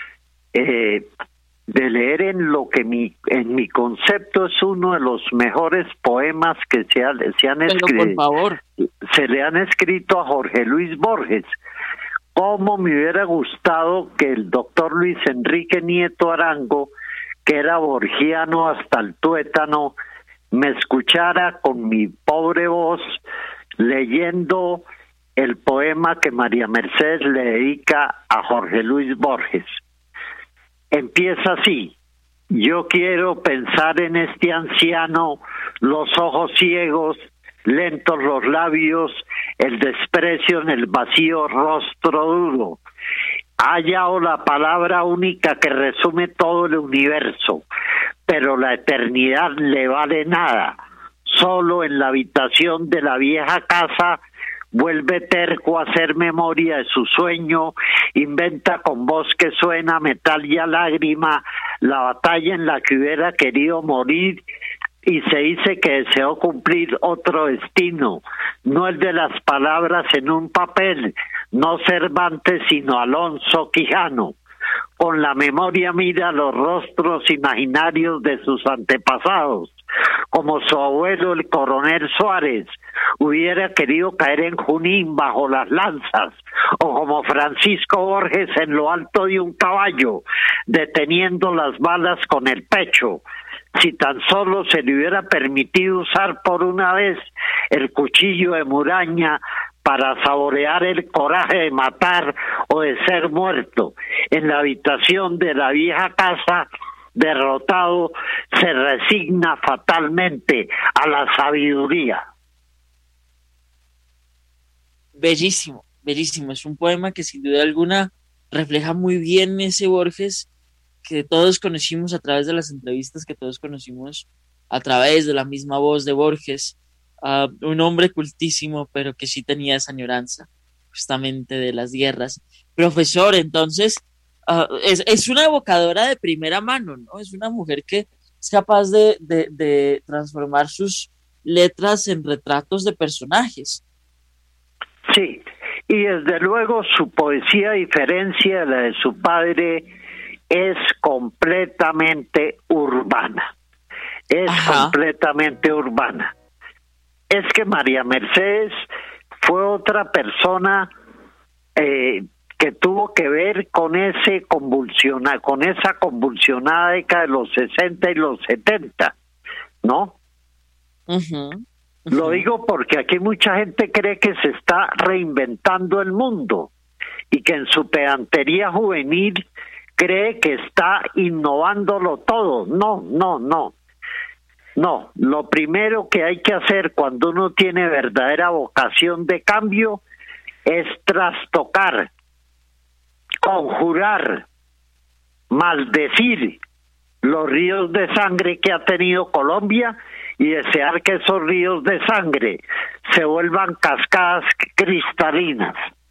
de leer en lo que en mi concepto es uno de los mejores poemas que se han escrito. Por favor. Se le han escrito a Jorge Luis Borges. Cómo me hubiera gustado que el doctor Luis Enrique Nieto Arango, que era borgiano hasta el tuétano, me escuchara con mi pobre voz leyendo el poema que María Mercedes le dedica a Jorge Luis Borges. Empieza así: yo quiero pensar en este anciano, los ojos ciegos, lentos los labios, el desprecio en el vacío rostro duro. Ha hallado la palabra única que resume todo el universo, pero la eternidad le vale nada. Solo en la habitación de la vieja casa vuelve terco a hacer memoria de su sueño, inventa con voz que suena metal y a lágrima la batalla en la que hubiera querido morir, y se dice que deseó cumplir otro destino, no el de las palabras en un papel, no Cervantes sino Alonso Quijano. Con la memoria mira los rostros imaginarios de sus antepasados, como su abuelo el coronel Suárez hubiera querido caer en Junín bajo las lanzas, o como Francisco Borges en lo alto de un caballo, deteniendo las balas con el pecho. Si tan solo se le hubiera permitido usar por una vez el cuchillo de Muraña para saborear el coraje de matar o de ser muerto. En la habitación de la vieja casa, derrotado, se resigna fatalmente a la sabiduría. Bellísimo, bellísimo. Es un poema que sin duda alguna refleja muy bien ese Borges que todos conocimos a través de las entrevistas, que todos conocimos a través de la misma voz de Borges. Un hombre cultísimo, pero que sí tenía esa añoranza justamente de las guerras. Profesor, entonces, es una evocadora de primera mano, ¿no? Es una mujer que es capaz de transformar sus letras en retratos de personajes. Sí, y desde luego su poesía, a diferencia de la de su padre, es completamente urbana. Es completamente urbana. Es que María Mercedes fue otra persona que tuvo que ver con esa convulsionada década de los 60 y los 70, ¿no? Lo digo porque aquí mucha gente cree que se está reinventando el mundo y que en su pedantería juvenil cree que está innovándolo todo. No, lo primero que hay que hacer cuando uno tiene verdadera vocación de cambio es trastocar, conjurar, maldecir los ríos de sangre que ha tenido Colombia y desear que esos ríos de sangre se vuelvan cascadas cristalinas.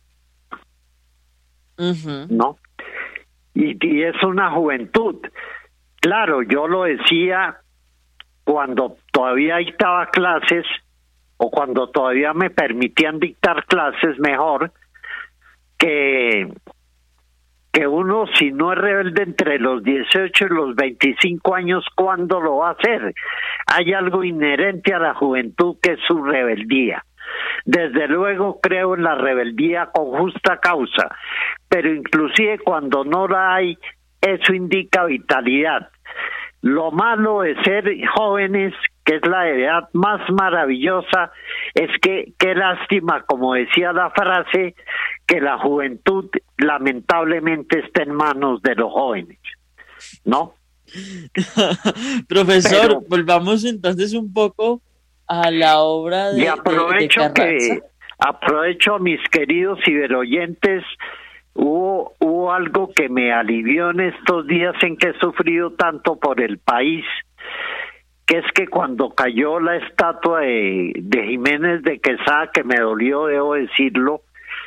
¿No? Y es una juventud. Claro, yo lo decía cuando todavía dictaba clases, o cuando todavía me permitían dictar clases mejor, que uno, si no es rebelde entre los 18 y los 25 años, ¿cuándo lo va a hacer? Hay algo inherente a la juventud que es su rebeldía. Desde luego creo en la rebeldía con justa causa, pero inclusive cuando no la hay, eso indica vitalidad. Lo malo de ser jóvenes, que es la edad más maravillosa, es que qué lástima, como decía la frase, que la juventud lamentablemente está en manos de los jóvenes, ¿no? Profesor, volvamos entonces un poco a la obra de Carranza. Aprovecho a mis queridos ciberoyentes. Hubo algo que me alivió en estos días en que he sufrido tanto por el país, que es que cuando cayó la estatua de Jiménez de Quesada, que me dolió, debo decirlo,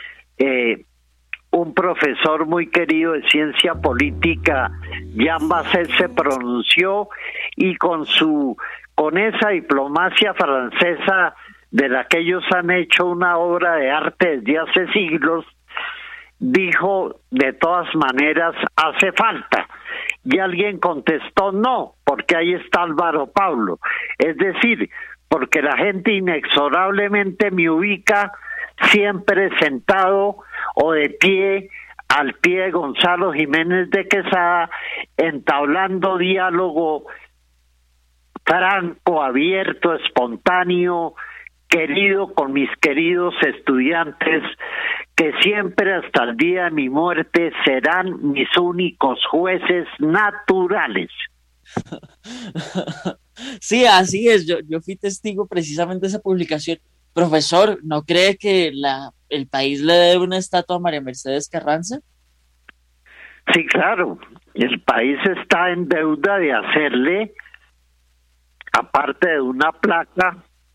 un profesor muy querido de ciencia política, Jean Basset, se pronunció y con esa diplomacia francesa de la que ellos han hecho una obra de arte desde hace siglos, dijo: de todas maneras hace falta. Y alguien contestó: no, porque ahí está Álvaro Pablo. Es decir, porque la gente inexorablemente me ubica siempre sentado o de pie al pie de Gonzalo Jiménez de Quesada, entablando diálogo franco, abierto, espontáneo, querido con mis queridos estudiantes, que siempre hasta el día de mi muerte serán mis únicos jueces naturales. Sí, así es. Yo fui testigo precisamente de esa publicación. Profesor, ¿no cree que el país le debe una estatua a María Mercedes Carranza? Sí, claro. El país está en deuda de hacerle, aparte de una placa,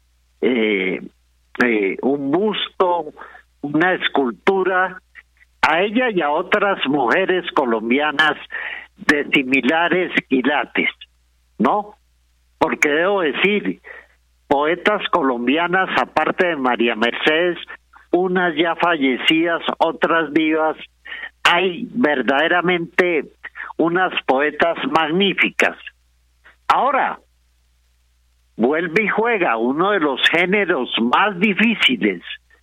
un busto, una escultura a ella y a otras mujeres colombianas de similares quilates, ¿no? Porque debo decir, poetas colombianas, aparte de María Mercedes, unas ya fallecidas, otras vivas, hay verdaderamente unas poetas magníficas. Ahora, vuelve y juega uno de los géneros más difíciles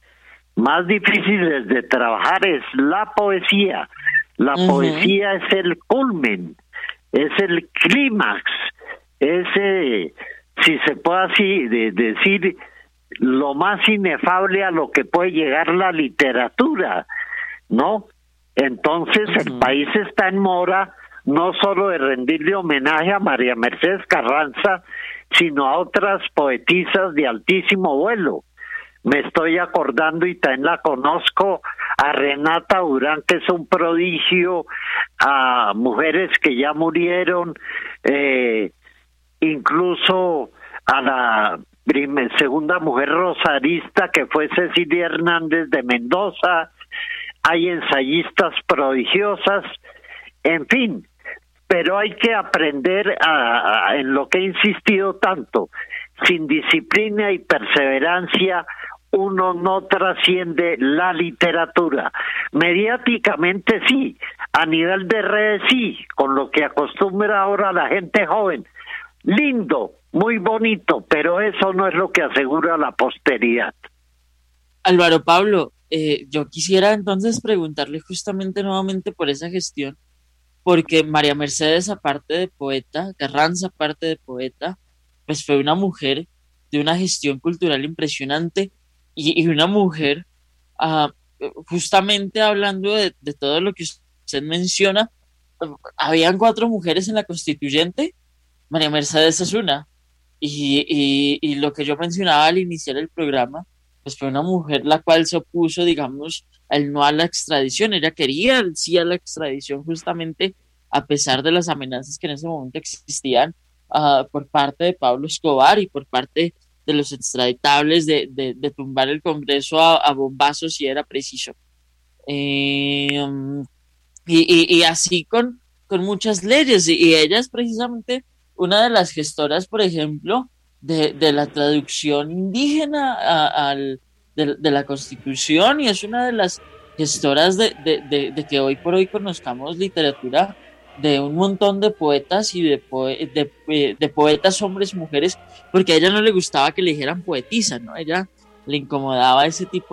de trabajar, es la poesía. La poesía es el culmen, es el clímax, es, si se puede así decir, lo más inefable a lo que puede llegar la literatura, ¿no? Entonces el país está en mora no solo de rendirle homenaje a María Mercedes Carranza, sino a otras poetisas de altísimo vuelo. Me estoy acordando, y también la conozco, a Renata Durán, que es un prodigio, a mujeres que ya murieron, incluso a la segunda mujer rosarista, que fue Cecilia Hernández de Mendoza. Hay ensayistas prodigiosas. En fin, pero hay que aprender en lo que he insistido tanto. Sin disciplina y perseverancia, uno no trasciende la literatura. Mediáticamente sí, a nivel de redes sí, con lo que acostumbra ahora la gente joven. Lindo, muy bonito, pero eso no es lo que asegura la posteridad. Álvaro Pablo, yo quisiera entonces preguntarle justamente nuevamente por esa gestión, porque María Mercedes, aparte de poeta, Carranza, aparte de poeta, pues fue una mujer de una gestión cultural impresionante y una mujer, justamente hablando de todo lo que usted menciona, habían 4 mujeres en la constituyente, María Mercedes es una, y lo que yo mencionaba al iniciar el programa, pues fue una mujer la cual se opuso, digamos, al no a la extradición. Ella quería el sí a la extradición justamente a pesar de las amenazas que en ese momento existían por parte de Pablo Escobar y por parte de los extraditables de tumbar el Congreso a bombazos si era preciso. Y así con muchas leyes, y ella es precisamente una de las gestoras, por ejemplo, de la traducción indígena de la Constitución, y es una de las gestoras de que hoy por hoy conozcamos literatura de un montón de poetas y de poetas hombres y mujeres, porque a ella no le gustaba que le dijeran poetisa, ¿no? A ella le incomodaba ese tipo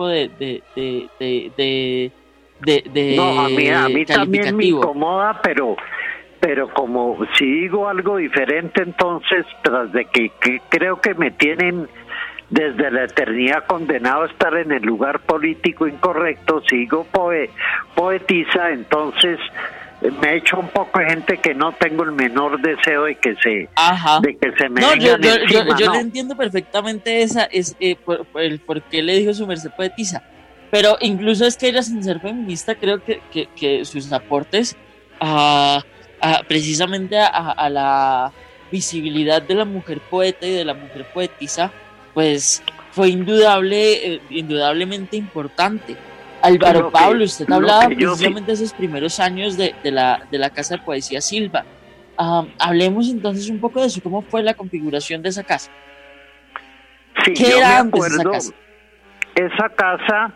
No, a mí también me calificativo. incomoda, pero como si digo algo diferente, entonces, tras de que creo que me tienen desde la eternidad condenado a estar en el lugar político incorrecto, si digo poetisa, entonces me echo un poco de gente que no tengo el menor deseo de que se me vengan encima. Yo le entiendo perfectamente el por qué le dijo su merced poetisa, pero incluso es que ella, sin ser feminista, creo que sus aportes precisamente a la visibilidad de la mujer poeta y de la mujer poetisa, pues fue indudablemente importante. Álvaro Pablo, usted hablaba precisamente de esos primeros años de la Casa de Poesía Silva. Hablemos entonces un poco de eso. ¿Cómo fue la configuración de esa casa? Sí, ¿Qué era antes esa casa? Esa casa,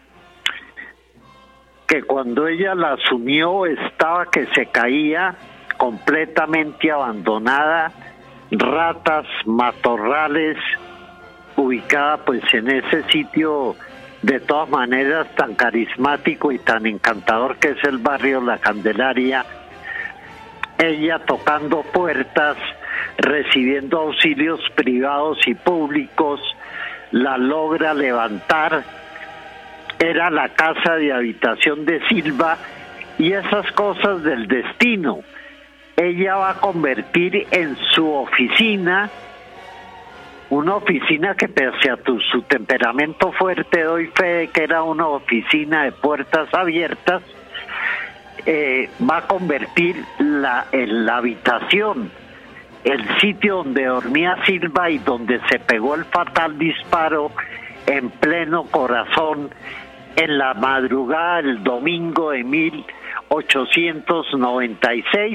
que cuando ella la asumió estaba que se caía, completamente abandonada, ratas, matorrales, ubicada pues en ese sitio de todas maneras tan carismático y tan encantador que es el barrio La Candelaria. Ella tocando puertas, recibiendo auxilios privados y públicos, la logra levantar. Era la casa de habitación de Silva, y esas cosas del destino ella va a convertir en su oficina, una oficina que, pese a su temperamento fuerte, doy fe de que era una oficina de puertas abiertas. Va a convertir en la habitación, el sitio donde dormía Silva y donde se pegó el fatal disparo en pleno corazón en la madrugada del domingo de 1896,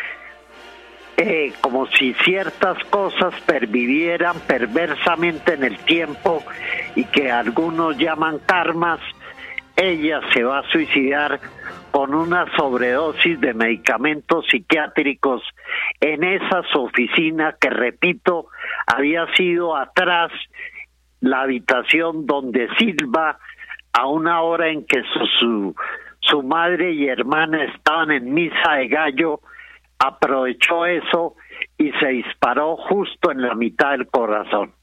como si ciertas cosas pervivieran perversamente en el tiempo y que algunos llaman karmas. Ella se va a suicidar con una sobredosis de medicamentos psiquiátricos en esa su oficina, que, repito, había sido atrás la habitación donde Silva, a una hora en que su madre y hermana estaban en misa de gallo, aprovechó eso y se disparó justo en la mitad del corazón.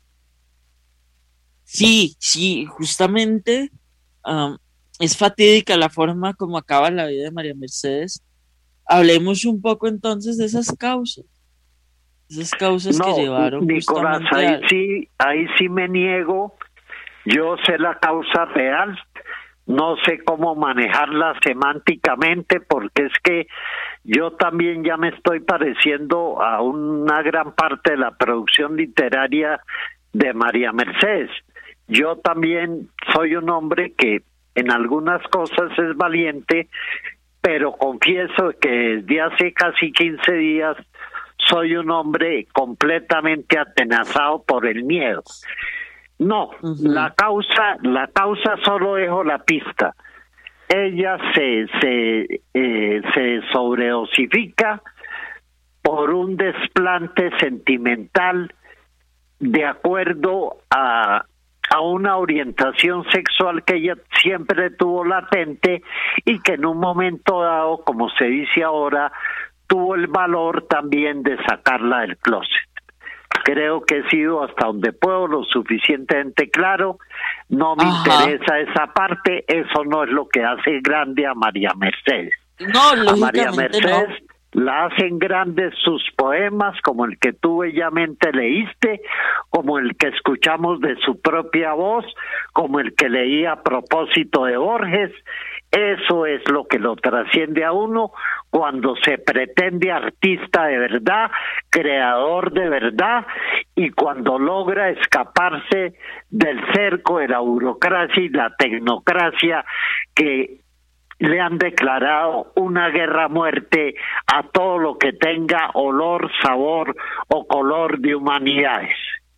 Sí, justamente es fatídica la forma como acaba la vida de María Mercedes. Hablemos un poco entonces de esas causas que llevaron Nicolás, ahí sí me niego. Yo sé la causa real, no sé cómo manejarla semánticamente, porque es que yo también ya me estoy pareciendo a una gran parte de la producción literaria de María Mercedes. Yo también soy un hombre que en algunas cosas es valiente, pero confieso que desde hace casi 15 días soy un hombre completamente atenazado por el miedo. No, la causa solo dejo la pista. Ella se sobredosifica por un desplante sentimental de acuerdo a una orientación sexual que ella siempre tuvo latente y que en un momento dado, como se dice ahora, tuvo el valor también de sacarla del closet. Creo que he sido hasta donde puedo lo suficientemente claro, no me interesa esa parte, eso no es lo que hace grande a María Mercedes. No, a María Mercedes no. La hacen grandes sus poemas, como el que tú bellamente leíste, como el que escuchamos de su propia voz, como el que leí a propósito de Borges. Eso es lo que lo trasciende a uno cuando se pretende artista de verdad, creador de verdad, y cuando logra escaparse del cerco de la burocracia y la tecnocracia que le han declarado una guerra a muerte a todo lo que tenga olor, sabor o color de humanidades.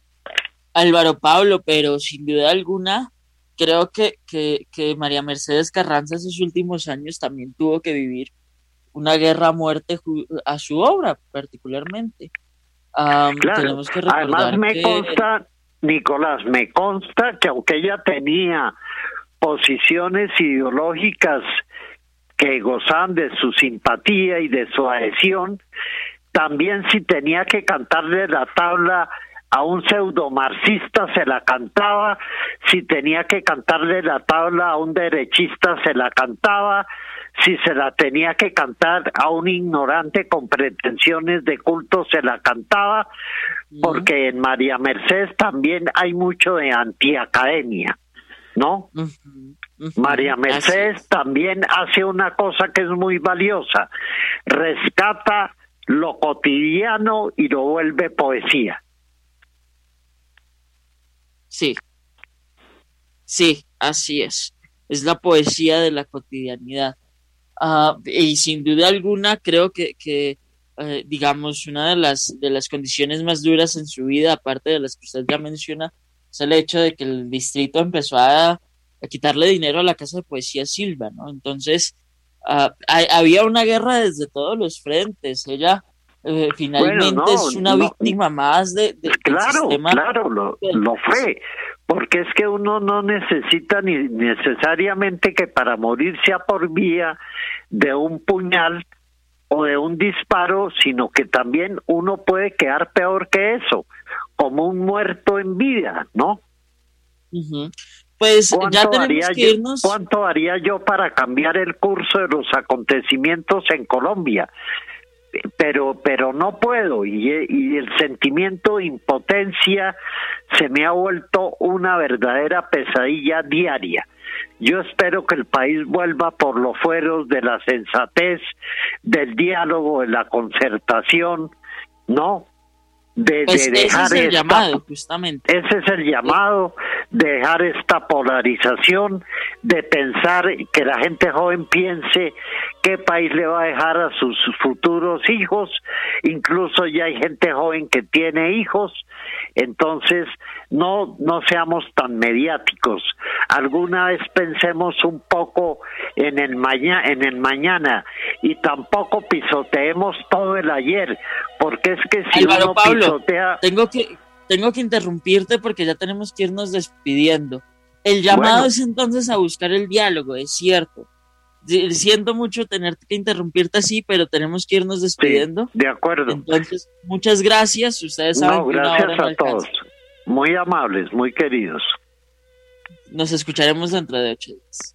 Álvaro Pablo, pero sin duda alguna creo que María Mercedes Carranza en sus últimos años también tuvo que vivir una guerra a muerte a su obra particularmente. Claro, tenemos que recordar además consta, Nicolás, me consta que aunque ella tenía posiciones ideológicas que gozaban de su simpatía y de su adhesión, también si tenía que cantarle la tabla a un pseudomarxista se la cantaba, si tenía que cantarle la tabla a un derechista se la cantaba, si se la tenía que cantar a un ignorante con pretensiones de culto se la cantaba, porque en María Mercedes también hay mucho de antiacademia, ¿no? María Mercedes también hace una cosa que es muy valiosa, rescata lo cotidiano y lo vuelve poesía. Sí, así es la poesía de la cotidianidad. Y sin duda alguna creo que digamos, una de las condiciones más duras en su vida, aparte de las que usted ya menciona, es el hecho de que el distrito empezó a quitarle dinero a la Casa de Poesía Silva, ¿no? Entonces, había una guerra desde todos los frentes. Ella finalmente es una víctima más del sistema. Claro, lo fue, porque es que uno no necesita ni necesariamente que para morir sea por vía de un puñal o de un disparo, sino que también uno puede quedar peor que eso, como un muerto en vida, ¿no? Pues ya tenemos que irnos. ¿Cuánto haría yo para cambiar el curso de los acontecimientos en Colombia? Pero no puedo, y el sentimiento de impotencia se me ha vuelto una verdadera pesadilla diaria. Yo espero que el país vuelva por los fueros de la sensatez, del diálogo, de la concertación, ¿no? De dejar ese es el llamado, justamente. Ese es el llamado, de dejar esta polarización, de pensar que la gente joven piense qué país le va a dejar a sus futuros hijos. Incluso ya hay gente joven que tiene hijos. Entonces no seamos tan mediáticos. Alguna vez pensemos un poco en el mañana y tampoco pisoteemos todo el ayer, porque es que si Álvaro uno Pablo, pisotea... Tengo que interrumpirte porque ya tenemos que irnos despidiendo. El llamado es entonces a buscar el diálogo, es cierto. Siento mucho tener que interrumpirte así, pero tenemos que irnos despidiendo. Sí, de acuerdo. Entonces, muchas gracias. Ustedes saben que una hora no gracias a todos. Muy amables, muy queridos. Nos escucharemos dentro de 8 días.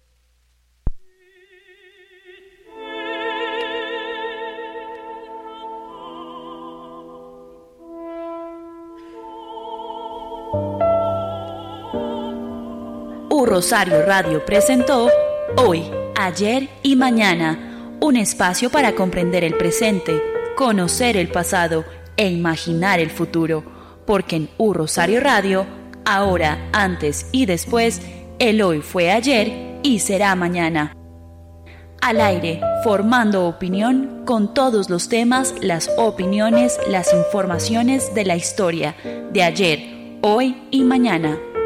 Rosario Radio presentó Hoy, Ayer y Mañana, un espacio para comprender el presente, conocer el pasado e imaginar el futuro, porque en Rosario Radio, ahora, antes y después, el hoy fue ayer y será mañana. Al aire, formando opinión con todos los temas, las opiniones, las informaciones de la historia de ayer, hoy y mañana.